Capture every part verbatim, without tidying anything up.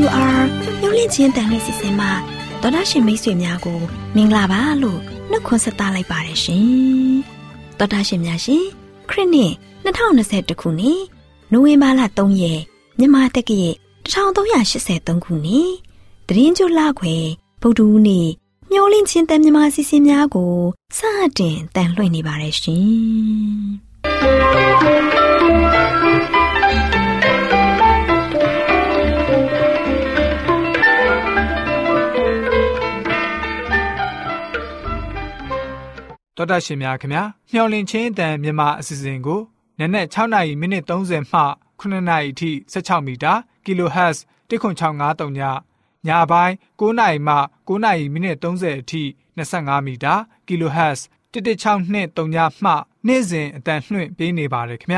W R မျောလင့်ချင်းတန်လွင့်စီစဉ်မှာဒေါက်တာရှင်မိတ်ဆွေများကိုမင်္ဂလာပါလို့နှုတ်ခွန်းဆက်သလိုက်ပါတယ်ရှင်။ဒေါက်တာရှင်များရှင်ခရစ်နှစ်၂၀၂၁ခုနှစ်နိုဝင်ဘာလ၃ရက်မြန်မာတက္ကရာ၁၃၈၃ခုနှစ်သီတင်းကျွလခွေဗုဒ္ဓဟူးနေ့မျောလင့်ချင်းတန်မြန်မာစီစဉ်များကိုစတင်တန်လွှင့်နေပါတယ်ရှင်။တော်တာရှင်များခင်ဗျာမျှော်လင့်ခြင်းအတန်မြန်မာအစီအစဉ်ကိုနက်နက်၆နာရီမိနစ်၃၀မှခုနှစ်နာရီအထိ၁၆မီတာ Kilohertz တစ်ခု၆၅၃ညညပိုင်း၉နာရီမှ၉နာရီမိနစ်၃၀အထိ၂၅မီတာ Kilohertz တစ်တစ်၆နှစ်၃ညမှနေ့စဉ်အတန်လွှင့်ပေးနေပါတယ်ခင်ဗျာ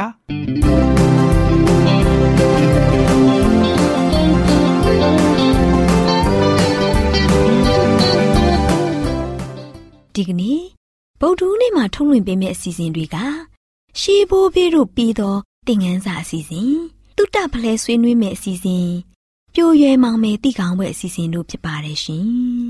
ဒီကနေ့ဗုဒ္ဓဟူးနေ့မှာထုတ်လွှင့်ပေးမယ့်အစီအစဉ်တွေကရှေးဘိုးဘေးတို့ပြီးသောသင်ခန်းစာအစီအစဉ်တုတ္တဖလဲဆွေးနွေးမယ့်အစီအစဉ်ပြိုရွယ်မောင်မယ်တိကောင်းပွဲအစီအစဉ်တို့ဖြစ်ပါတယ်ရှင်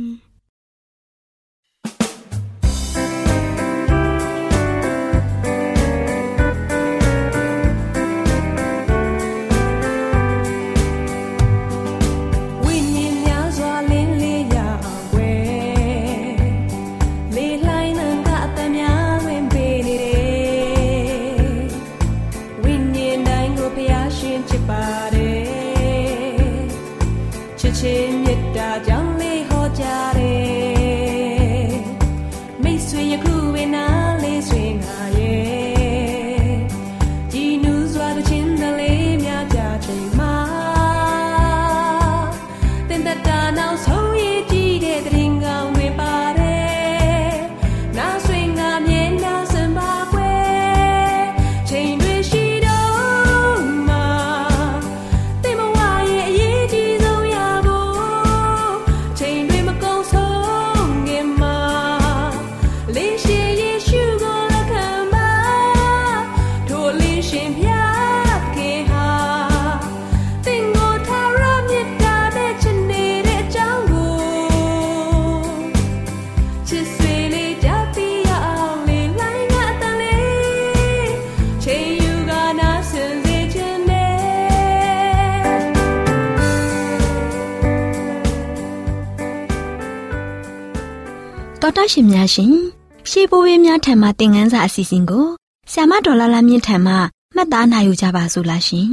တော်တာရှင်များရှင်ရှေးဘိုးဘေးများထံမှသင်ခန်းစာအစီအစဉ်ကိုဆ iam မဒေါ်လာလာမြင့်ထံမှမှတ်သားနိုင်ယူကြပါစို့လားရှင်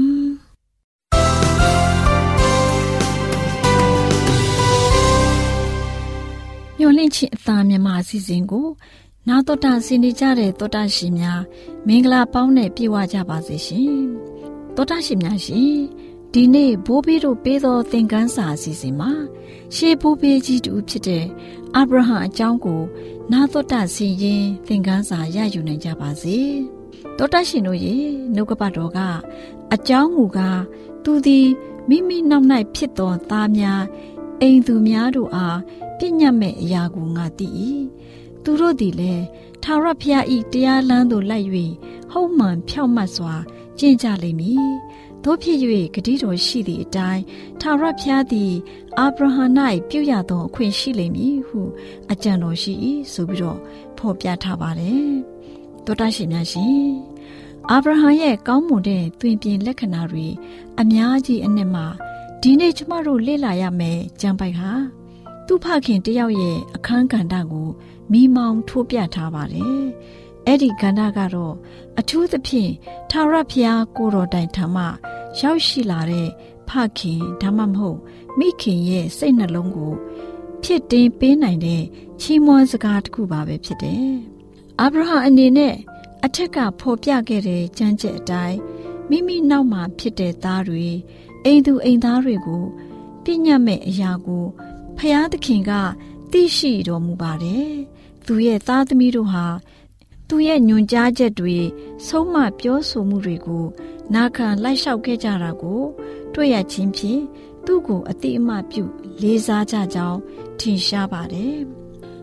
မျော်လင့်ခြင်းအသားမြန်မာအစီအစဉ်ကိုနာတော်တာဆင်နေကြတဲ့တော်တာရှင်များမင်္ဂလာပေါင်းနဲ့ပြည့်ဝကြပါစေရှင်တော်တာရှင်များရှင်ဒီနေ့ဘိုးဘေးတို့ပေးသောသင်ခန်းစာအစီအစဉ်မှာရှေးဘိုးဘေးကြီးတူဖြစ်တဲ့အာဗြဟံအကြောင်းကိုနာတော်တာဆင်ရင်သင်ခန်းစာရယူနိုင်ကြပါစေတော်တာရှင်တို့ရေနှုတ်ကပတ်တော်ကအကြောင်းမူကားသူသည်မိမိနောက်၌ဖြစ်သောသားများအိမ်သူများတို့အားပြညတ်မဲ့အရာကိုငါသိ၏သူတို့သည်လည်းထာဝရဘုရား၏တရားလမ်းသို့လိုက်၍ဟုတ်မှန်ဖြောင့်မတ်စွာကျင့်ကြလိမ့်မည်တို့ဖြစ်၍ဂတိတော်ရှိသည့်အတိုင်းထာဝရဘုရားသည်အာဗြဟံ၌ပြုရသောအခွင့်ရှိလိမ့်မည်ဟုအကြံတော်ရှိ၏ဆိုပြီးတော့ဖော်ပြထားပါတယ်တော်တာရှင်များရှင်အာဗြဟံရဲ့ကောင်းမွန်တဲ့သွင်ပြင်လက္ခဏာတွေအများကြီးအနှစ်မှာဒီနေ့ကျမတို့လေ့လာရမယ်ကျမ်းပိုက်ဟာသူ့ဖခင်တယောက်ရဲ့အခန်းကဏ္ဍကိုမိမောင်းထိုးပြထားပါတယ်အဲ့ဒီကဏ္ဍကတော့အထူးသဖြင့်ထာဝရဘုရားကိုတော်တိုင်ထံမှရောက်ရှိလာတဲ့ဖခင်ဒါမှမဟုတ်မိခင်ရဲ့စိတ်နှလုံးကိုဖြစ်တင်ပေးနိုင်တဲ့ချီးမွမ်းစကားတစ်ခုပါပဲဖြစ်တယ်။အာဗြဟံအနေနဲ့အထက်ကဖော်ပြခဲ့တဲ့ကြံ့ကြက်အတိုင်းမိမိနောက်မှာဖြစ်တဲ့သားတွေအိမ်သူအိမ်သားတွေကိုပြညတ်မဲ့အရာကိုဖျားသခင်ကသိရှိတော်မူပါတယ်။သူရဲ့သားသမီးတို့ဟာသူရဲ့ညွန်ကြားချက်တွေဆုံးမပြောဆိုမှုတွေကိုနာခံလိုက်လျှောက်ခဲ့ကြတာကိုတွေ့ရခြင်းဖြင့်သူ့ကိုအတိအမှပြုလေးစားကြကြောင်းထင်ရှားပါတယ်။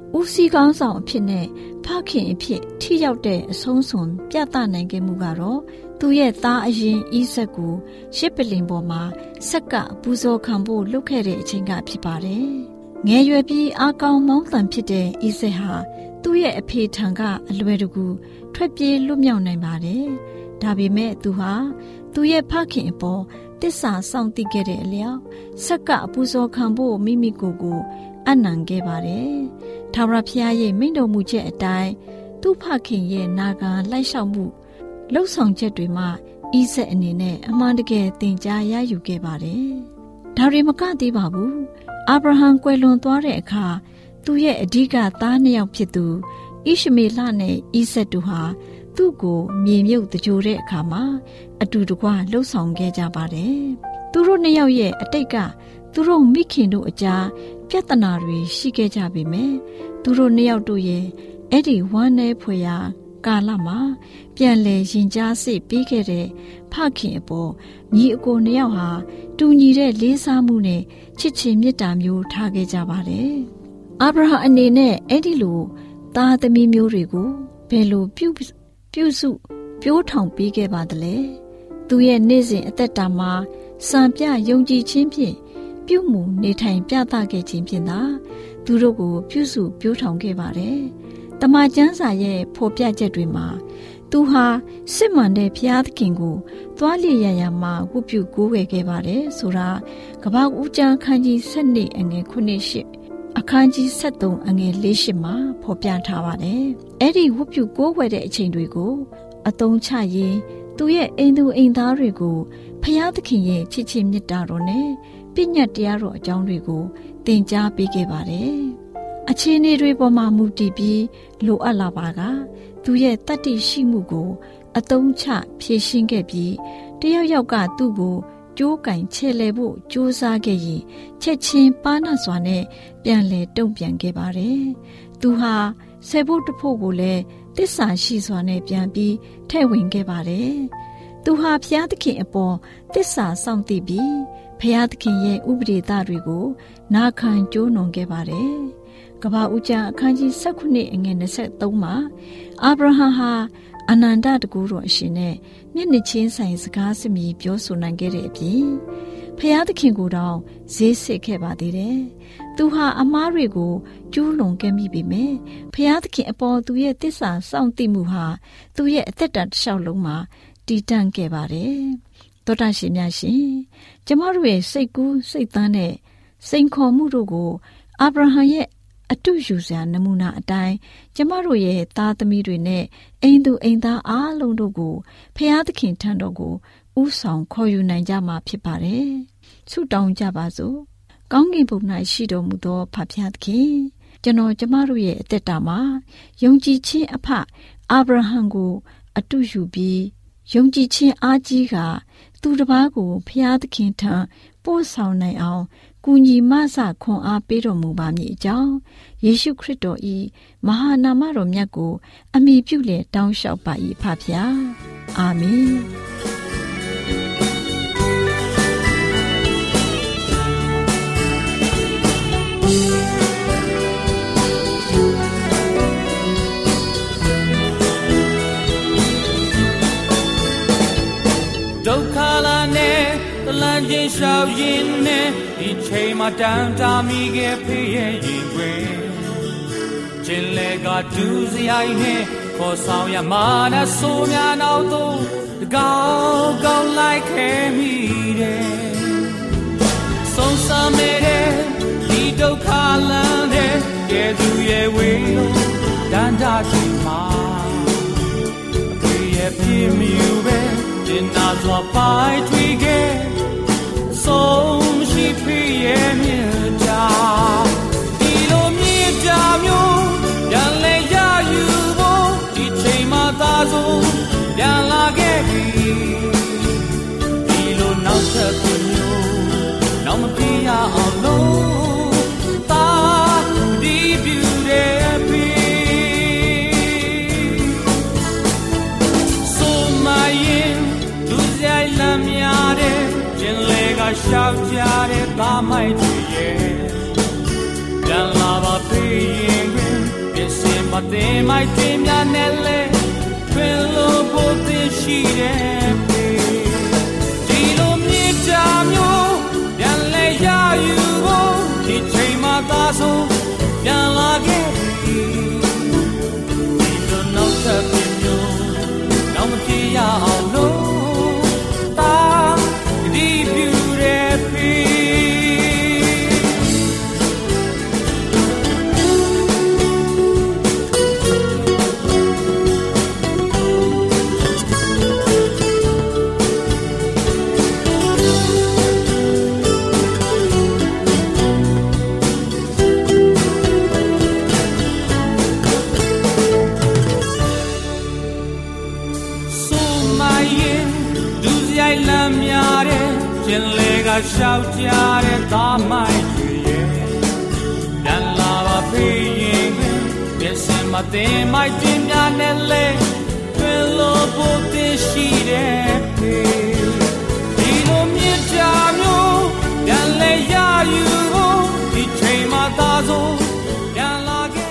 ဦးစီးကောင်းဆောင်အဖြစ်နဲ့ဖခင်အဖြစ်ထိရောက်တဲ့အဆုံးစွန်ပြသနိုင်ခဲ့မှုကတော့သူ့ရဲ့သားအရင်ဣဇက်ကိုရှစ်ပလင်ပေါ်မှာဆက်ကပူဇော်ခံဖို့လုပ်ခဲ့တဲ့အချိန်ကဖြစ်ပါတယ်။ငယ်ရွယ်ပြီးအားကောင်းမောင်းသန်ဖြစ်တဲ့ဣဇက်ဟာသူ့ရဲ့အဖေထံကအလွယ်တကူထွက်ပြေးလွတ်မြောက်နိုင်ပါတယ်။ဒါပေမဲ့သူဟာသူ့ရဲ့ဖခင်အပေါ်တစ္ဆာစောင့်သိခဲ့တဲ့အလျောက်ဆက်ကအပူဇော်ခံဖို့မိမိကိုယ်ကိုအနံခဲ့ပါတယ်။ထာဝရဘုရားရဲ့မိန့်တော်မူချက်အတိုင်းသူ့ဖခင်ရဲ့နာခံလိုက်လျှောက်မှုလှုပ်ဆောင်ချက်တွေမှာဣဇက်အနေနဲ့အမှန်တကယ်သင်ကြားရယူခဲ့ပါတယ်။ဒါတွေမကသေးပါဘူး။အာဗြဟံကွယ်လွန်သွားတဲ့အခါသူ့ရဲ့အဓိကသားနှစ်ယောက်ဖြစ်သူဣရှမေလနဲ့ဣဇက်တို့ဟာသူ့ကိုမြေမြုပ်တကြိုတဲ့အခါမှာအတူတကွလှုပ်ဆောင်ခဲ့ကြပါတယ်။သူတို့နှစ်ယောက်ရဲ့အတိတ်ကသူတို့မိခင်တို့အကြားပြဿနာတွေရှိခဲ့ကြပေမဲ့သူတို့နှစ်ယောက်တို့ရဲ့အဲ့ဒီဝမ်းနည်းဖွယ်ရာကာလမှာပြန်လည်ရင်ကြားစိတ်ပြီးခဲ့တဲ့ဖခင်အပေါ်ညီအကိုနှစ်ယောက်ဟာတူညီတဲ့လေးစားမှုနဲ့ချစ်ချင်းမေတ္တာမျိုးထားခဲ့ကြပါတယ်။အာဗြဟံအနေနဲ့အဲ့ဒီလိုသားသမီးမျိုးတွေကိုဘယ်လိုပြုပြုစုပြိုးထောင်ပေးခဲ့ပါသလဲ။သူရဲ့နေ့စဉ်အသက်တာမှာစံပြယုံကြည်ခြင်းဖြင့်ပြုမှုနေထိုင်ပြသခဲ့ခြင်းဖြင့်သာသူတို့ကိုပြုစုပြိုးထောင်ခဲ့ပါတယ်။တမန်ကျမ်းစာရဲ့ဖော်ပြချက်တွေမှာသူဟာစစ်မှန်တဲ့ဘုရားသခင်ကိုသွားလျက်ရရမှာဝတ်ပြုကိုးကွယ်ခဲ့ပါတယ်ဆိုတာကပ္ပဦးကျမ်းခန်းကြီး၁၂အငယ်ခုနှစ်ရှစ်အခန်းကြီး၁၃အငယ်၄ရှစ်မှာဖော်ပြထားပါတယ်။အဲ့ဒီဝတ်ပြုကိုးကွယ်တဲ့အချိန်တွေကိုအသုံးချရင်သူရဲ့အိမ်သူအိမ်သားတွေကိုဘုရားသခင်ရဲ့ချစ်ချင်းမေတ္တာတော်နဲ့ပညတ်တရားတော်အကြောင်းတွေကိုသင်ကြားပေးခဲ့ပါတယ်။အခြေအနေတွေပေါ်မှာမူတည်ပြီးလိုအပ်လာပါကသူရဲ့တတ္တိရှိမှုကိုအသုံးချဖြည့်ရှင်းခဲ့ပြီးတယောက်ယောက်ကသူ့ကိုကြိုးကင်ချဲ့လဲဖို့ကြိုးစားခဲ့ရင်ချက်ချင်းပါနစွာနဲ့ပြန်လဲတုံ့ပြန်ခဲ့ပါတယ်။သူဟာဆယ်ဖို့တဖို့ကိုလည်းတစ္ဆာရှိစွာနဲ့ပြန်ပြီးထည့်ဝင်ခဲ့ပါတယ်။သူဟာဘုရားသခင်အပေါ်တစ္ဆာစောင့်သိပြီးဘုရားသခင်ရဲ့ဥပဒေသားတွေကိုနာခံကြိုးနွန်ခဲ့ပါတယ်။ကမ္ဘာဦးကျမ်းအခန်းကြီး၁၉အငယ်၂၃မှာအာဗြဟံဟာအနန္တတကူတော်အရှင်နဲ့မျက်နှာချင်းဆိုင်စကားစမြည်ပြောဆိုနိုင်ခဲ့တဲ့အပြင်ဖျားသခင်ကိုယ်တော်ဈေးစစ်ခဲ့ပါသေးတယ်။သူဟာအမားတွေကိုကျူးလွန်ခဲ့မိပေမဲ့ဖျားသခင်အပေါ်သူရဲ့တစ္ဆာစောင့်သိမှုဟာသူရဲ့အသက်တာတစ်လျှောက်လုံးမှာတည်တံ့ခဲ့ပါတယ်။သောတာရှင်များရှင်ကျမတို့ရဲ့စိတ်ကူးစိတ်သန်းနဲ့စိန်ခေါ်မှုတို့ကိုအာဗြဟံရဲ့အတုယူစရာနမူနာအတိုင်းကျမတို့ရဲ့သားသမီးတွေနဲ့အိမ်သူအိမ်သားအားလုံးတို့ကိုဖျားသခင်ထံတော်ကိုဥဆောင်ခေါ်ယူနိုင်ကြမှာဖြစ်ပါတယ်။ဆုတောင်းကြပါစို့။ကောင်းကင်ဘုံ၌ရှိတော်မူသောဖဖျားသခင်ကျွန်တော်ကျမတို့ရဲ့အသက်တာမှာယုံကြည်ခြင်းအဖအာဗြဟံကိုအတုယူပြီးယုံကြည်ခြင်းအားကြီးကသူတစ်ပါးကိုဖျားသခင်ထံပို့ဆောင်နိုင်အောင်ကူညီမဆခွန်အားပေးတော်မူပါမည်အကြောင်းယေရှုခရစ်တော်၏မဟာနာမတော်မြတ်ကိုအမိပြုလေတောင်းလျှောက်ပါ၏ဖဖျားအာမင်ဒုက္ခလာနဲ့တလန့်ချင်းရှောက်ရင်းနဲ့ဒီချိန်မှာတန်တာမိခဲ့ဖေးရဲ့ရင်ခွင်ချင်းလေကဒူးစရိုက်နဲ့ခေါ်ဆောင်ရမှာနဲ့ဆိုများနောက်သို့တကောင်းကောင်းလိုက်ခဲ့မိတယ်ဆုံးစမ်းမဲ့ဒီဒုက္ခလမ်းနဲ့ကဲသူရဲ့ဝေးလို့တန်တာချိန်မှာအဖေးရဲ့ပြင်းမြူပဲတင်နာစွာပိုက်ထွေးခဲ့ဆုံးရှိဖေးရဲ့မြတ်တာဒီလိုမြတ်တာမျိုးပြန်လဲရယူဖို့ဒီချိန်မှသာဆိုပြန်လာခဲ့ပြီဒီလိုနောက်ဆက်သူမျိုးနောက်မပြေရအောင်လို့သာဒီပြူတဲ့ဖေးဆိုမရင်သူဆိုင်လမ်းများတဲ့ကျင်လေကရှောက်ကြတဲ့သားမိုက်တွေရဲ့ပြန်လာပါဖေးရင်မိုက်တင်များနဲ့လဲတွင်လို့ဖို့သိရှိတယ်ဒီလိုမြေတာမျိုးပြန်လဲရယူဖို့ဒီချိန်မှသာဆုံးပြန်လာခဲ့ဒီလိုနောက်ထပ်ပြမျိုးနောက်မပြေရအောင်လို့တာဒီပြူတဲ့ပြီရှောက်ကြတဲ့သားမိုက်တွေရဲ့နန်လာပါဖေးရင်မျက်စင်မတင်မိုက်တင်များနဲ့လဲတွင်လို့ဖို့သိရှိတဲ့ဖေးဒီလိုမြေတာမျိုးပြန်လဲရယူဖို့ဒီချိန်မှသာဆုံးပြန်လာခဲ့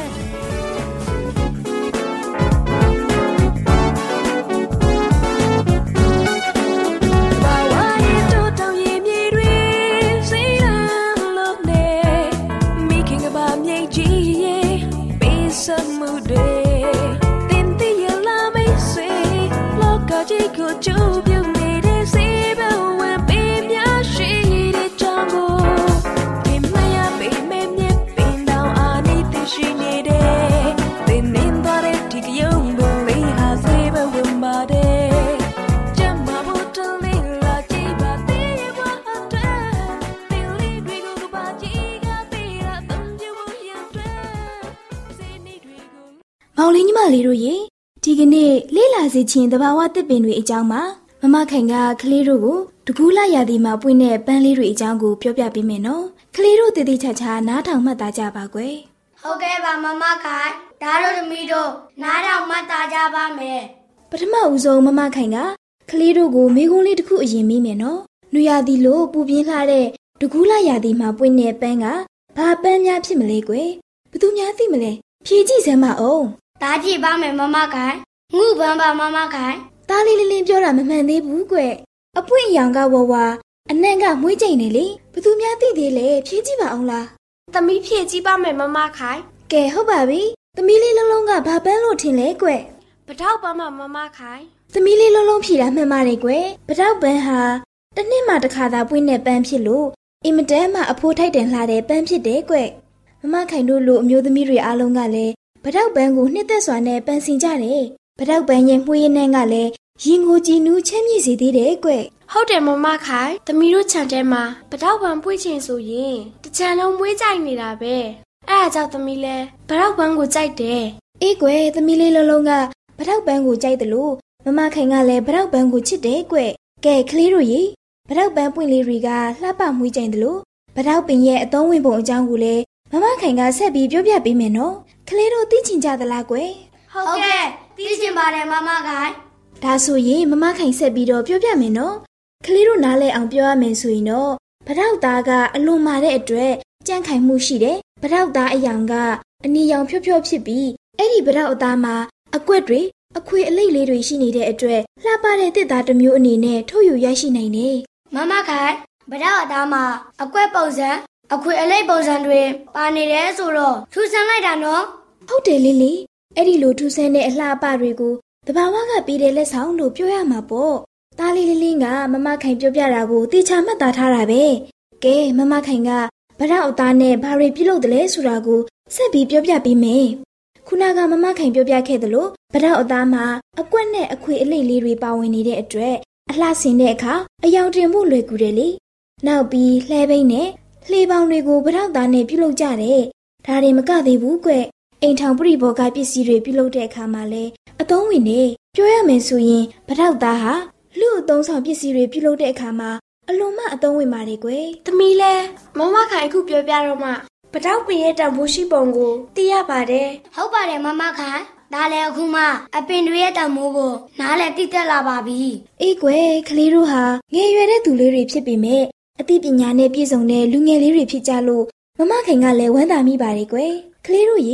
မောင်လေးညီမလေးတို့ရေဒီကနေ့လေ့လာစေခြင်းတဘာဝတစ်ပင်တွေအကြောင်းမှာမမခိုင်ကကလေးတို့ကိုတကူးလာရာသီမှာပွင့်တဲ့ပန်းလေးတွေအကြောင်းကိုပြောပြပေးမယ်နော်ကလေးတို့တည်တည်ချာချာနားထောင်မှတ်သားကြပါကွယ်ဟုတ်ကဲ့ပါမမခိုင်ဒါတို့သမီးတို့နားထောင်မှတ်သားကြပါမယ်ပထမဦးဆုံးမမခိုင်ကကလေးတို့ကိုမိကုံးလေးတစ်ခုအရင်မေးမယ်နော်နွေရာသီလို့ပူပြင်းလှတဲ့တကူးလာရာသီမှာပွင့်တဲ့ပန်းကဘာပန်းများဖြစ်မလဲကွယ်ဘသူများသိမလဲဖြေကြည့်စမ်းပါဦးဒါကြည့်ပါမယ်မမခိုင်ငုပန်းပါမမခိုင်တားလေးလေးလေးပြောတာမမှန်သေးဘူးကွအပွင့်အရောင်ကဝဝအနံ့ကမွှေးကြိမ်နေလေဘသူများသိသေးလဲဖြေကြည့်ပါအောင်လားသမီးဖြေကြည့်ပါမယ်မမခိုင်ကဲဟုတ်ပါပြီသမီးလေးလုံးလုံးကဘာပန်းလို့ထင်လဲကွပတောက်ပန်းမမမခိုင်သမီးလေးလုံးလုံးဖြေတာမှန်ပါတယ်ကွပတောက်ပန်းဟာတစ်နှစ်မှတစ်ခါသာပွင့်တဲ့ပန်းဖြစ်လို့အင်မတန်မှအဖိုးထိုက်တန်လှတဲ့ပန်းဖြစ်တယ်ကွမမခိုင်တို့လိုအမျိုးသမီးတွေအားလုံးကလည်းပတောက်ပန်းကိုနှစ်သက်စွာနဲ့ပန်းစင်ကြတယ်ပတောက်ပန်းရဲ့မှုရင်းနှန်းကလည်းရင်ကိုကြည်နူးချမ်းမြေ့စေသေးတယ်ကွဟုတ်တယ်မမခိုင်သမီးတို့ခြံထဲမှာပတောက်ပန်းပွေးချင်ဆိုရင်တချံလုံးမွေးကြိုက်နေတာပဲအဲ့ဒါကြောင့်သမီးလဲပတောက်ပန်းကိုကြိုက်တယ်အေးကွယ်သမီးလေးလုံးလုံးကပတောက်ပန်းကိုကြိုက်တယ်လို့မမခိုင်ကလည်းပတောက်ပန်းကိုချစ်တယ်ကွကဲကလေးတို့ရေပတောက်ပန်းပွင့်လေးတွေကလှပမွေးကြိုင်တယ်လို့ပတောက်ပင်ရဲ့အသုံးဝင်ပုံအကြောင်းကိုလည်းမမခိုင်ကဆက်ပြီးပြောပြပေးမယ်နော်ကလေးတို့သိချင်ကြသလားကွယ်ဟုတ်ကဲ့သိချင်ပါတယ်မမခိုင်ဒါဆိုရင်မမခိုင်ဆက်ပြီးတော့ပြောပြမယ်နော်ကလေးတို့နားလဲအောင်ပြောရမယ်ဆိုရင်တော့ပတောက်သားကအလွန်မာတဲ့အတွက်ကြန့်ခိုင်မှုရှိတယ်ပတောက်သားအယောင်ကအနီရောင်ဖြော့ဖြော့ဖြစ်ပြီးအဲ့ဒီပတောက်အသားမှာအကွက်တွေအခွေအလိပ်လေးတွေရှိနေတဲ့အတွက်လှပတဲ့တစ်သားတစ်မျိုးအနေနဲ့ထုတ်ယူရရှိနိုင်တယ်မမခိုင်ပတောက်အသားမှာအကွက်ပုံစံအခွေအလိပ်ပုံစံတွေပါနေတယ်ဆိုတော့ထူးဆန်းလိုက်တာနော်ဟုတ်တယ်လေးလေးအဲ့ဒီလိုထူးဆန်းတဲ့အလှအပတွေကိုတဘာဝကပေးတဲ့လက်ဆောင်လို့ပြောရမှာပေါ့တားလေးလေးလေးကမမခိုင်ပြောပြတာကိုတေချာမှတ်သားထားတာပဲကဲမမခိုင်ကဗရောက်အသားနဲ့ဘာတွေပြုလုပ်တယ်လဲဆိုတာကိုဆက်ပြီးပြောပြပေးမယ်ခုနကမမခိုင်ပြောပြခဲ့သလိုဗရောက်အသားမှာအကွက်နဲ့အခွေအလိပ်လေးတွေပါဝင်နေတဲ့အတွက်အလှဆင်တဲ့အခါအယောင်တင်ဖို့လွယ်ကူတယ်လေနောက်ပြီးလှဲဘိန်းနဲ့လှေပေါင်းတွေကိုဗရောက်သားနဲ့ပြုလုပ်ကြတယ်ဒါတွေမကသေးဘူးကွအိမ်ထောင်ပရိဘောဂပစ္စည်းတွေပြုလုပ်တဲ့အခါမှာလဲအသုံးဝင်နေပြောရမယ်ဆိုရင်ဗရောက်သားဟာလူအသုံးဆောင်ပစ္စည်းတွေပြုလုပ်တဲ့အခါမှာအလွန်မှအသုံးဝင်ပါတယ်ကွယ်သမီးလဲမမခိုင်အခုပြောပြတော့မှပတောက်ပင်ရဲ့တန်ဖိုးရှိပုံကိုသိရပါတယ်ဟုတ်ပါတယ်မမခိုင်ဒါလည်းအခုမှအပင်တွေရဲ့တန်ဖိုးကိုနားလည်သိသက်လာပါပြီအေးကွယ်ကလေးတို့ဟာငယ်ရွယ်တဲ့သူလေးတွေဖြစ်ပေမဲ့အသိပညာနဲ့ပြည့်စုံတဲ့လူငယ်လေးတွေဖြစ်ကြလို့မမခိုင်ကလည်းဝမ်းသာမိပါတယ်ကွယ်ကလေးတို့ရေ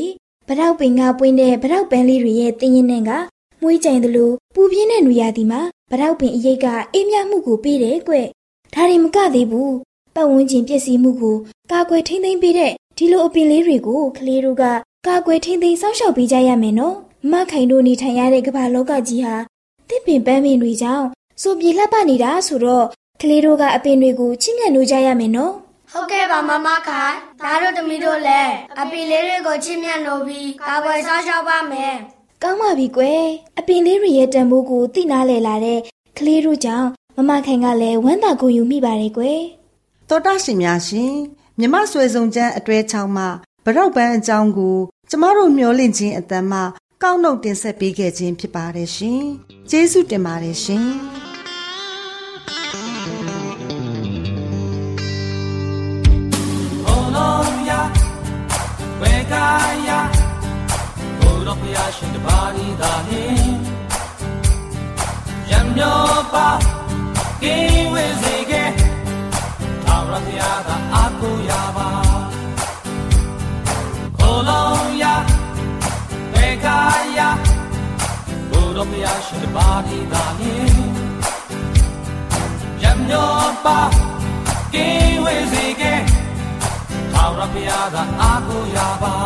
ဗရောက်ပင်ကပွင့်တဲ့ဗရောက်ပန်းလေးတွေရဲ့တင်းရင်နဲ့ကမွေးကြိမ်သလိုပူပြင်းတဲ့နွေရာသီမှာဗရောက်ပင်အရိပ်ကအေးမြမှုကိုပေးတယ်ကွ။ဒါရင်မကသေးဘူးပတ်ဝန်းကျင်ပျက်စီးမှုကိုကာကွယ်ထိန်းသိမ်းပေးတဲ့ဒီလိုအပင်လေးတွေကိုကလေးတို့ကကာကွယ်ထိန်းသိမ်းစောင့်ရှောက်ပေးကြရမယ်နော်။မခိုင်တို့နေထိုင်ရတဲ့ကမ္ဘာလောကကြီးဟာတစ်ပင်ပန်းပင်တွေကြောင့်စိုးပြေလှပနေတာဆိုတော့ကလေးတို့ကအပင်တွေကိုချစ်မြတ်လို့ကြရမယ်နော်။ဟုတ်ကဲ့ပါမမခိုင်ဒါတို့သမီးတို့လည်းအပင်လေးတွေကိုချစ်မြတ်လို့ပြီးကာကွယ်စောင့်ရှောက်ပါမယ်။ကောင်းပါပြီကွယ်အပင်လေးတွေရဲ့တန်ဖိုးကိုသိနာလေလာတဲ့ကလေးတို့ကြောင့်မမခိုင်ကလည်းဝမ်းသာကိုယူမိပါတယ်ကွယ်။သောတာရှင်များရှင်မြမဆွေစုံချမ်းအတွဲချောင်းမှဗရောက်ပန်းအကြောင်းကိုကျမတို့မျှော်လင့်ခြင်းအတန်မှကောက်နှုတ်တင်ဆက်ပေးခဲ့ခြင်းဖြစ်ပါတယ်ရှင်။ကျေးဇူးတင်ပါတယ်ရှင်။ဘုရားရှင်တပါးဒီသာနှင့်ရံမျောပါကိဝေစေကဲသာရဘုရားသာအာကိုရပါခေါ်လုံးရဘေကာယဘုရားဘုရားရှင်တပါးဒီသာနှင့်ရံမျောပါကိဝေစေကဲသာရဘုရားသာအာကိုရပါ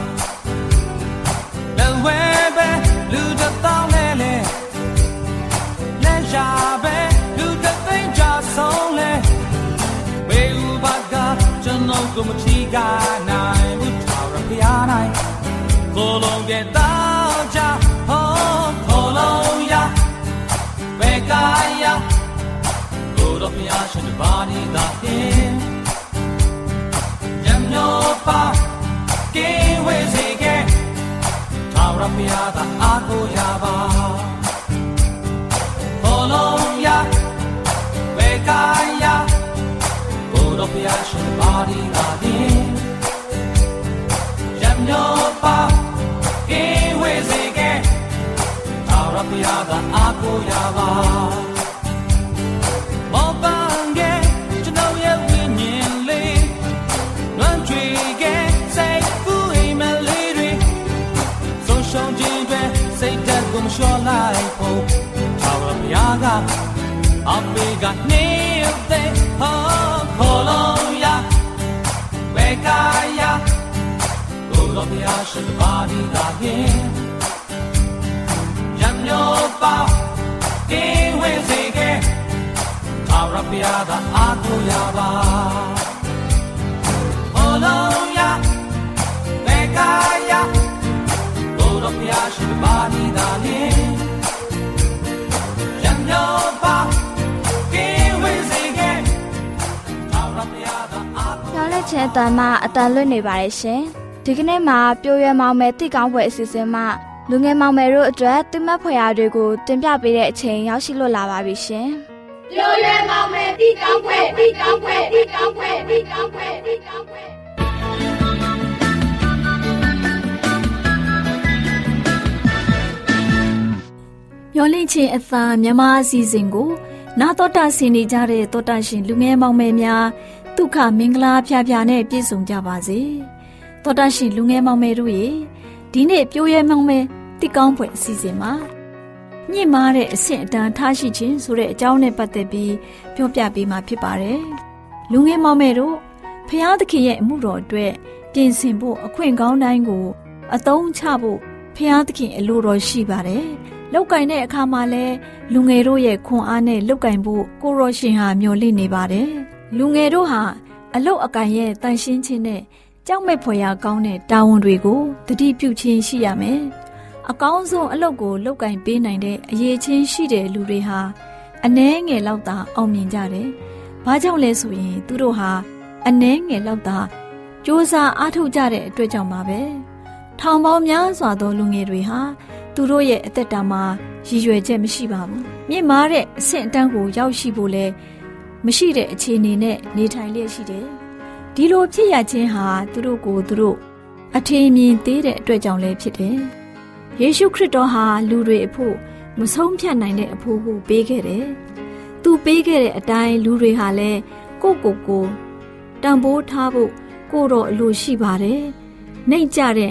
ဝဲပဲလူတစ်သောင်းလဲလဲလဲရှာပဲလူတစ်သိန်းချဆုံးလဲဝေဥပါကကျွန်တော်ကိုမထီကနိုင်ဘူးထာဝရဘုရားနိုင်ကိုလုံးကတောင်းချဟောခေါ်လုံးရဘယ်ကာယကိုတော့ဘုရားရှင်တပါးနေသာဖြင့်ညမျောပါကိဝေစေကဲသာရဘုရားသာအာကိုရပါဘောလုံးရဘေကာယဘုရားဘုရားရှင်ပါဒီသာဒီရမျောပါကိဝေစေကဲသာရဘုရားသာအာကိုရပါမောပန်းကဲကျွန်တော်ရဲ့ဝိညာဉ်လေးလွမ်းကြွေကဲစိတ်ကူးအိမ်မလေးတွေဆုံးရှုံးခြင်းတွေစိတ်ဓာတ်ကိုမလျှော့လိုက်ဖို့သာရဘုရားကအမေကနေတဲ့ဟောခေါ်လို့ရဘေကာယဘုရားဘုရားရှိပါဒီသာဖြင့်ရံမျိုးပါကိဝေစေကဲသာရဘုရားကအာကိုရပါခေါ်လို့ရဘေကာယဘုရားဘုရားရှိပါဒီသာဖြင့်ရံမျိုးပါချဲ့အတန်မှအတန်လွတ်နေပါတယ်ရှင်ဒီကနေ့မှာပြိုရွယ်မောင်မယ်တိကောင်းပွဲအစီအစဉ်မှာလူငယ်မောင်မယ်တို့အတွက်သင်မဖွယ်ရာတွေကိုတင်ပြပေးတဲ့အချိန်ရောက်ရှိလို့လာပါပြီရှင်ပြိုရွယ်မောင်မယ်တိကောင်းပွဲတိကောင်းပွဲတိကောင်းပွဲတိကောင်းပွဲတိကောင်းပွဲမျော်လင့်ခြင်းအသာမြမအစီအစဉ်ကိုနာတော်တာဆင်နေကြတဲ့တော်တာရှင်လူငယ်မောင်မယ်များဒုက္ခမင်္ဂလာဖျားဖျားနဲ့ပြည့်စုံကြပါစေ။သောတာရှင်လူငယ်မောင်မယ်တို့ရေဒီနေ့ပြိုးရဲမောင်မယ်တိကောင်းဖွယ်အစီအစဉ်မှာမြင့်မားတဲ့အဆင့်အတန်းထားရှိခြင်းဆိုတဲ့အကြောင်းနဲ့ပတ်သက်ပြီးပြောပြပေးမှာဖြစ်ပါတယ်။လူငယ်မောင်မယ်တို့ဖျားသခင်ရဲ့အမှုတော်အတွက်ပြင်ဆင်ဖို့အခွင့်ကောင်းတိုင်းကိုအသုံးချဖို့ဖျားသခင်အလိုတော်ရှိပါတယ်။လောက်ကင်တဲ့အခါမှာလဲလူငယ်တို့ရဲ့ခွန်အားနဲ့လောက်ကင်ဖို့ကိုရောရှင်ဟာမျှော်လင့်နေပါတယ်။လူငယ်တို့ဟာအလုတ်အကင်ရဲ့တန်ရှင်းခြင်းနဲ့ကြောက်မဲ့ဖွယ်ရာကောင်းတဲ့တာဝန်တွေကိုတတိပြုခြင်းရှိရမယ်။အကောင်းဆုံးအလုတ်ကိုလောက်ကင်ပေးနိုင်တဲ့အရေးချင်းရှိတဲ့လူတွေဟာအနှဲငယ်လောက်သာအောင်မြင်ကြတယ်။ဘာကြောင့်လဲဆိုရင်သူတို့ဟာအနှဲငယ်လောက်သာစ조사အားထုတ်ကြတဲ့အတွက်ကြောင့်ပါပဲ။ထောင်ပေါင်းများစွာသောလူငယ်တွေဟာသူတို့ရဲ့အသက်တာမှာရည်ရွယ်ချက်မရှိပါဘူး။မြင့်မားတဲ့အဆင့်အတန်းကိုရောက်ရှိဖို့လဲမရှိတဲ့အခြေအနေနဲ့နေထိုင်လျက်ရှိတယ်။ဒီလိုဖြစ်ရခြင်းဟာသူတို့ကိုသူတို့အထင်မြင်သေးတဲ့အတွက်ကြောင့်လည်းဖြစ်တယ်။ယေရှုခရစ်တော်ဟာလူတွေအဖို့မဆုံးဖြတ်နိုင်တဲ့အဖို့ကိုပေးခဲ့တယ်။သူပေးခဲ့တဲ့အတိုင်းလူတွေဟာလည်းကိုယ့်ကိုယ်ကိုတန်ဖိုးထားဖို့ကိုယ်တော်အလိုရှိပါတယ်။နှိမ့်ကြတဲ့အ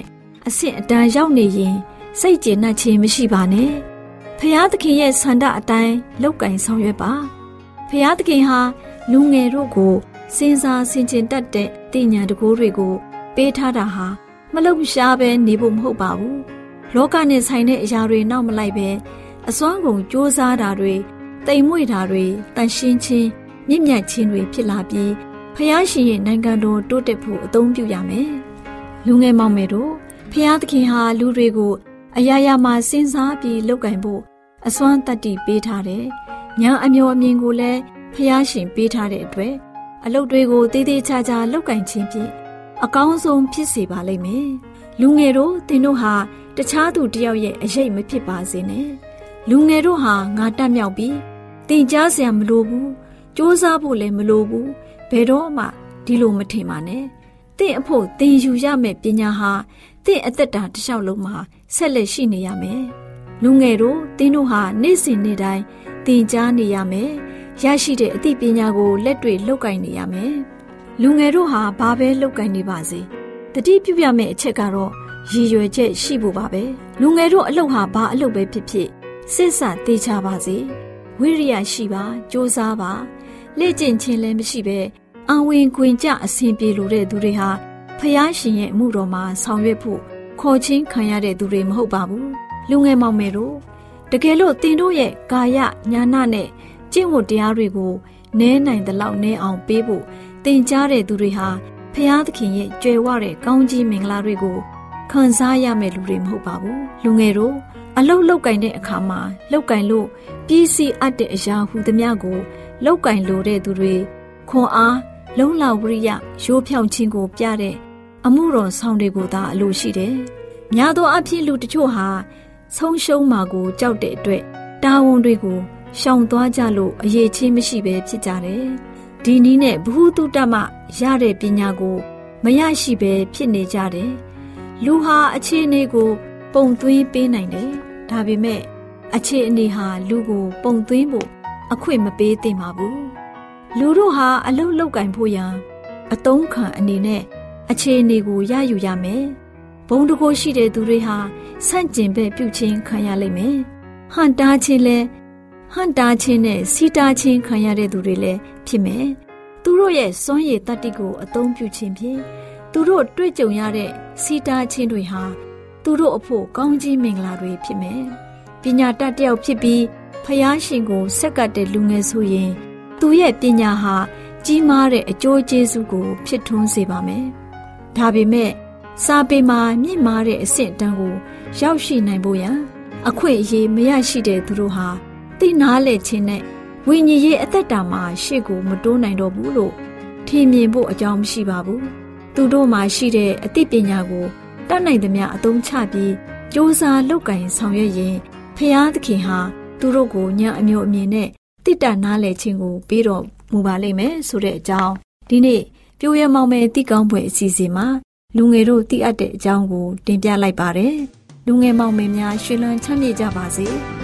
အဆင့်အတန်းရောက်နေရင်စိတ်ကျေနပ်ခြင်းမရှိပါနဲ့ဖျားသခင်ရဲ့ဆန္ဒအတိုင်းလောက်ကင်ဆောင်ရွက်ပါဖျားသခင်ဟာလူငယ်တို့ကိုစဉ်းစားဆင်ခြင်တတ်တဲ့သိဉာဏ်တကူတွေကိုပေးထားတာဟာမလုံရှားပဲနေဖို့မဟုတ်ပါဘူးလောကနဲ့ဆိုင်တဲ့အရာတွေနောက်မလိုက်ပဲအစွမ်းကုန်ကြိုးစားတာတွေတိမ်မွေ့တာတွေတန်ရှင်းခြင်းမြင့်မြတ်ခြင်းတွေဖြစ်လာပြီးဖျားရှင်ရဲ့နိုင်ငံတော်တိုးတက်ဖို့အသုံးပြုရမယ်လူငယ်မောင်မယ်တို့ဖျားသခင်ဟာလူတွေကိုအရာရာမှာစဉ်းစားပြီးလုပ်ကင်ဖို့အစွမ်းတတ္တိပေးထားတယ်။ညာအမျိုးအမြင်ကိုလည်းဖျားရှင်ပေးထားတဲ့အတွက်အလုပ်တွေကိုတည်တည်ချာချာလုပ်ကင်ခြင်းဖြင့်အကောင်းဆုံးဖြစ်စေပါလိမ့်မယ်။လူငယ်တို့သင်တို့ဟာတခြားသူတစ်ယောက်ရဲ့အရေးမဖြစ်ပါစေနဲ့။လူငယ်တို့ဟာငါတတ်မြောက်ပြီးသင်ကြားစရာမလိုဘူး။စူးစမ်းဖို့လည်းမလိုဘူး။ဘယ်တော့မှဒီလိုမထင်ပါနဲ့။သင်အဖို့သင်ယူရမယ့်ပညာဟာသင်အသက်တာတစ်လျှောက်လုံးမှာဆက်လက်ရှိနေရမယ်။လူငယ်တို့သင်တို့ဟာနေ့စဉ်နေ့တိုင်းသင်ကြားနေရမယ်။ရရှိတဲ့အသိပညာကိုလက်တွေ့လုပ်ကိုင်နေရမယ်။လူငယ်တို့ဟာဘာပဲလုပ်ကိုင်နေပါစေ။တတိပြုရမယ့်အချက်ကတော့ရည်ရွယ်ချက်ရှိဖို့ပါပဲ။လူငယ်တို့အလုပ်ဟာဘာအလုပ်ပဲဖြစ်ဖြစ်စစ်စတေချပါစေ။ဝိရိယရှိပါ၊ကြိုးစားပါ။လက်ကျင့်ခြင်းလည်းမရှိပဲအဝင်ခွင်ကြအစဉ်ပြေလိုတဲ့သူတွေဟာဖျားရှင်ရဲ့အမှုတော်မှာဆောင်ရွက်ဖို့ခေါ်ချင်းခံရတဲ့သူတွေမဟုတ်ပါဘူးလူငယ်မောင်မယ်တို့တကယ်လို့သင်တို့ရဲ့ကာယညာနာနဲ့ကျင့်ဝတ်တရားတွေကိုနည်းနိုင်သလောက်နည်းအောင်ပေးဖို့သင်ကြားတဲ့သူတွေဟာဖျားသခင်ရဲ့ကြွယ်ဝတဲ့ကောင်းကြီးမင်္ဂလာတွေကိုခံစားရမယ့်လူတွေမဟုတ်ပါဘူးလူငယ်တို့အလုတ်လောက်ကင်တဲ့အခါမှာလောက်ကင်လို့ပြည်စည်းအပ်တဲ့အရာဟုသမျှကိုလောက်ကင်လိုတဲ့သူတွေခွန်အားလုံလဝရိယရိုးဖြောင့်ခြင်းကိုပြတဲ့အမှုတော်ဆောင်တွေကိုသာအလိုရှိတယ်။များသောအားဖြင့်လူတချို့ဟာဆုံးရှုံးမှာကိုကြောက်တဲ့အတွက်တာဝန်တွေကိုရှောင်သွားကြလို့အရေးချင်းမရှိပဲဖြစ်ကြတယ်။ဒီနည်းနဲ့ဘ ഹു တုတ္တမရတဲ့ပညာကိုမရရှိပဲဖြစ်နေကြတယ်။လူဟာအခြေအနေကိုပုံသွင်းပေးနိုင်တယ်။ဒါပေမဲ့အခြေအနေဟာလူကိုပုံသွင်းဖို့အခွင့်မပေးသင့်ပါဘူး။လူတို့ဟာအလုတ်လောက်ကင်ဖို့ရန်အတုံးခံအနေနဲ့အခြေအနေကိုရယူရမယ်။ဘုံတကိုရှိတဲ့သူတွေဟာဆန့်ကျင်ဘက်ပြုခြင်းခံရလိမ့်မယ်။ဟန်တားခြင်းလဲဟန်တားခြင်းနဲ့စီတားခြင်းခံရတဲ့သူတွေလည်းဖြစ်မယ်။သူတို့ရဲ့စွမ်းရည်တတ္တိကိုအသုံးပြုခြင်းဖြင့်သူတို့တွေ့ကြုံရတဲ့စီတားခြင်းတွေဟာသူတို့အဖို့ကောင်းကြီးမင်္ဂလာတွေဖြစ်မယ်။ပညာတတ်တယောက်ဖြစ်ပြီးဖယားရှင်ကိုဆက်ကပ်တဲ့လူငယ်ဆိုရင်သူရဲ့ပညာဟာကြီးမားတဲ့အကျိုးကျေးဇူးကိုဖြစ်ထွန်းစေပါမယ်။ဒါပေမဲ့စာပေမှာမြင့်မားတဲ့အဆင့်အတန်းကိုရောက်ရှိနိုင်ဖို့ရန်အခွင့်အရေးမရရှိတဲ့သူတို့ဟာသိနာလေခြင်းနဲ့ဝိညာဉ်ရေးအသက်တာမှာရှေ့ကိုမတိုးနိုင်တော့ဘူးလို့ထင်မြင်ဖို့အကြောင်းမရှိပါဘူး။သူတို့မှာရှိတဲ့အသိပညာကိုတတ်နိုင်သမျှအသုံးချပြီးစ조사လုပ်ကင်ဆောင်ရွက်ရင်ဖျားသခင်ဟာသူတို့ကိုညအမျိုးအမြင်နဲ့တိတ္တနာလေခြင်းကိုပေးတော်မူပါလိမ့်မယ်ဆိုတဲ့အကြောင်းဒီနေ့ပြိုရမောင်မယ်တိကောင်းပွဲအစီအစဉ်မှာလူငယ်တို့သိအပ်တဲ့အကြောင်းကိုတင်ပြလိုက်ပါတယ်လူငယ်မောင်မယ်များရှင်လန်းချမ်းမြေ့ကြပါစေ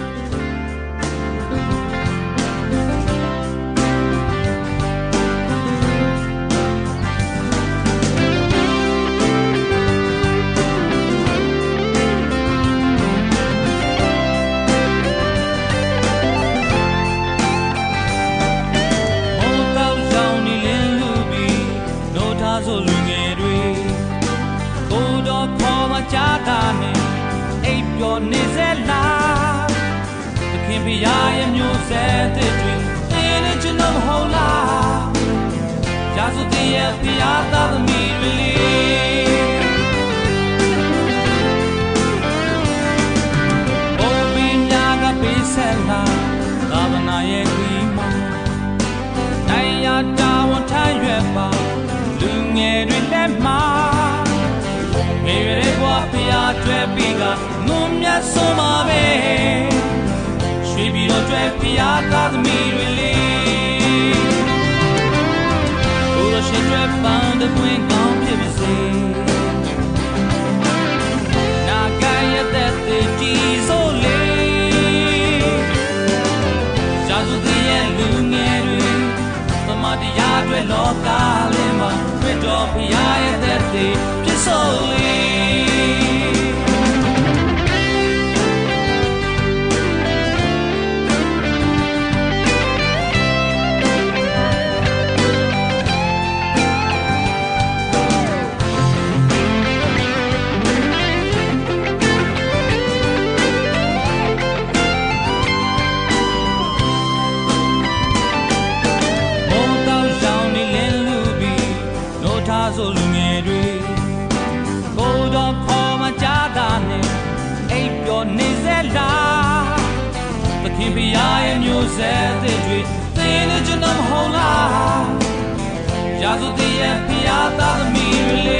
နေစေလားသခင်ဖျားရဲ့မျိုးဆက်တဲ့တွင်သင်နဲ့ကျွန်တော်မဟုတ်လားရာဇုတည်းရဲ့ဖျားသားသမီးတွေလေဘုံပညာကပေးဆက်လာသာသနာရဲ့ခရီးမှာနိုင်ရတာဝန်ထမ်းရွယ်ပါလူငယ်တွေလက်မှာငယ်ရွယ်ဘဝဖျားကျွဲပြီးကငုံမြတ်ဆုံးပါပဲရွှေပြီးတော့ကျွဲဖျားသားသမီးတွေလေဘုရားရှင်ကျွဲပန်းတဲ့ပွင့်ကောင်းဖြစ်ပါစေနာဂရတဲ့တည်ဆိုလေဇာစုတည်းရဲ့လူငယ်တွေသမတရားတွေလောကလင်းမှာတွေ့တော်ဖျားရဲ့တဲ့တည်ဖြစ်ဆိုလေင်ပြရရဲ့မျိုးဆက်တဲ့တွေသင်တဲ့ကျွန်တော်မဟုတ်လားရာဇဝတ်ရဲ့ဖျားသားသမီးတွေလေ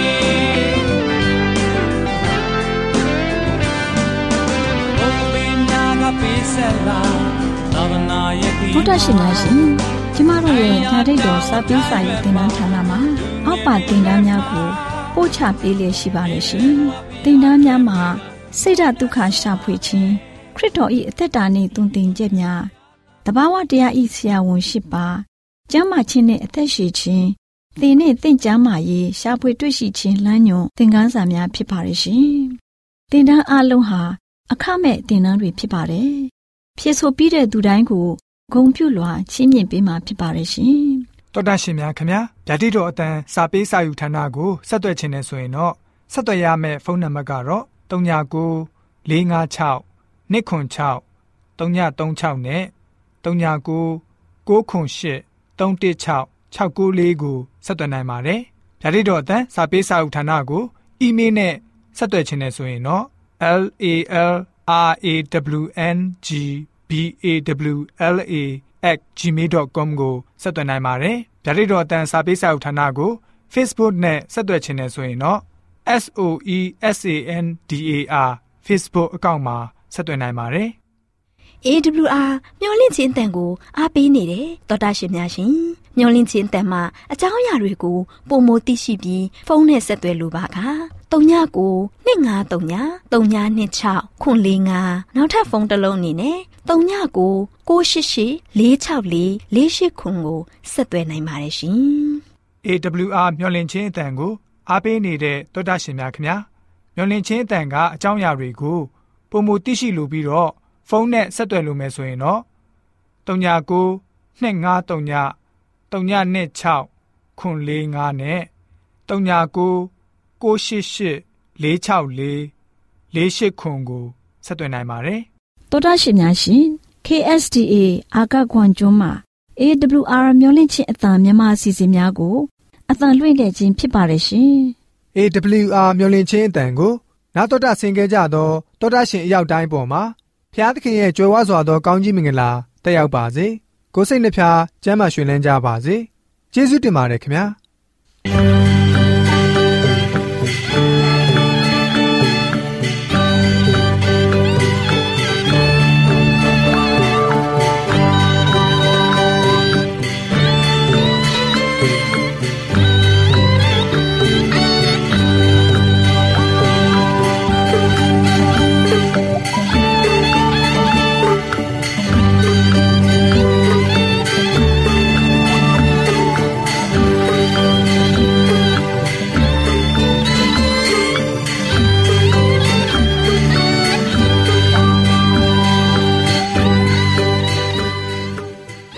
ဘုံပင်နာကပေးဆက်လာသာသနာရဲ့ဒီဗုဒ္ဓရှင်များရှင်ကျမတို့ရဲ့ဓာတ်တော်စာပေးစာရေးသင်တန်းဌာနမှာအောက်ပါသင်တန်းများကိုပို့ချပေးလျက်ရှိပါတယ်ရှင်သင်တန်းများမှာစိတ်ဓာတ်ဒုက္ခရှာဖွေခြင်းခရစ်တော်၏အသက်တာနှင့်တုန်တင်ချက်များတဘာဝတရား၏ဆရာဝန်ရှိပါကျမ်းမာခြင်းနှင့်အသက်ရှည်ခြင်းသင်နှင့်သင်ကျမ်းမာရေးရှာဖွေတွေ့ရှိခြင်းလမ်းညွန်သင်ခန်းစာများဖြစ်ပါရဲ့ရှင်သင်တန်းအလုံးဟာအခမဲ့သင်တန်းတွေဖြစ်ပါတယ်ဖြည့်ဆို့ပြီးတဲ့သူတိုင်းကိုဂုဏ်ပြုလွှာချီးမြှင့်ပေးမှာဖြစ်ပါရဲ့ရှင်တော်တာရှင်များခင်ဗျာဗျာတိတော်အတန်းစာပေးစာယူဌာနကိုဆက်သွယ်ခြင်းနဲ့ဆိုရင်တော့ဆက်သွယ်ရမယ့်ဖုန်းနံပါတ်ကတော့သုံး၉၉ လေး၅၆ ၂ခွန်၆ သုံး၃၃၆နဲ့သုံး၉၉ ကိုးခွန်၈ သုံး၁၆ ၆၉လေးကိုဆက်သွယ်နိုင်ပါတယ်ဗျာတိတော်အတန်းစာပေးစာယူဌာနကိုအီးမေးလ်နဲ့ဆက်သွယ်ခြင်းနဲ့ဆိုရင်တော့ l a l r a w n g b a w l a at gmail dot com ကိုဆက်သွယ်နိုင်ပါတယ်။ဗျာဒိတ်တော်အတန်းစာပေးစာဥထာဏာကို Facebook နဲ့ဆက်သွယ်ခြင်းနဲ့ဆိုရင်တော့ S O E S A N D A R Facebook အကောင့်မှာဆက်သွယ်နိုင်ပါတယ်။ A W R မျော်လင့်ခြင်းအတန်ကိုအားပေးနေတယ်တော်တာရှင်များရှင်မျော်လင့်ခြင်းအတန်မှာအကြောင်းအရာတွေကိုပုံမသိရှိပြီးဖုန်းနဲ့ဆက်သွယ်လိုပါကသုံးညကိုနှစ်ငါသုံးညသုံးညနှစ်၆ခွန်လေးငါနောက်ထပ်ဖုန်းတစ်လုံးအနေနဲ့သုံးညကိုကိုရှိရှိလေး၆လေးလေးရှိခွန်ကိုဆက်သွယ်နိုင်ပါတယ်ရှင် A W R မျော်လင့်ခြင်းအတန်ကိုအားပေးနေတဲ့တော်တာရှင်များခင်ဗျာမျော်လင့်ခြင်းအတန်ကအကြောင်းအရာတွေကိုပုံမသိရှိလိုပြီးတော့ဖုန်းနဲ့ဆက်သွယ်လို့မယ်ဆိုရင်တော့သုံးညကိုနှစ်ငါသုံးညသုံးညနှစ်၆ခွန်လေးငါနဲ့သုံးညကိုကိုရှိရှိလေး၆လေးလေးရှိခွန်ကိုဆက်သွင်းနိုင်ပါတယ်။သောတာရှင်များရှင် K S D A အာကခွန်ကျွန်းမှာ A W R မျိုးလင့်ချင်းအတန်မြန်မာအစီအစဉ်များကိုအတန်လွှင့်ခဲ့ခြင်းဖြစ်ပါတယ်ရှင်။ A W R မျိုးလင့်ချင်းအတန်ကိုနာတော်တာဆင်ခဲ့ကြသောသောတာရှင်အရောက်တိုင်းပေါ်မှာဖျားသခင်ရဲ့ကြွယ်ဝစွာသောကောင်းကြီးမင်္ဂလာတက်ရောက်ပါစေ။ကိုယ်စိတ်နှဖျားကျမ်းမာရွှင်လန်းကြပါစေ။ကျေးဇူးတင်ပါတယ်ခင်ဗျာ။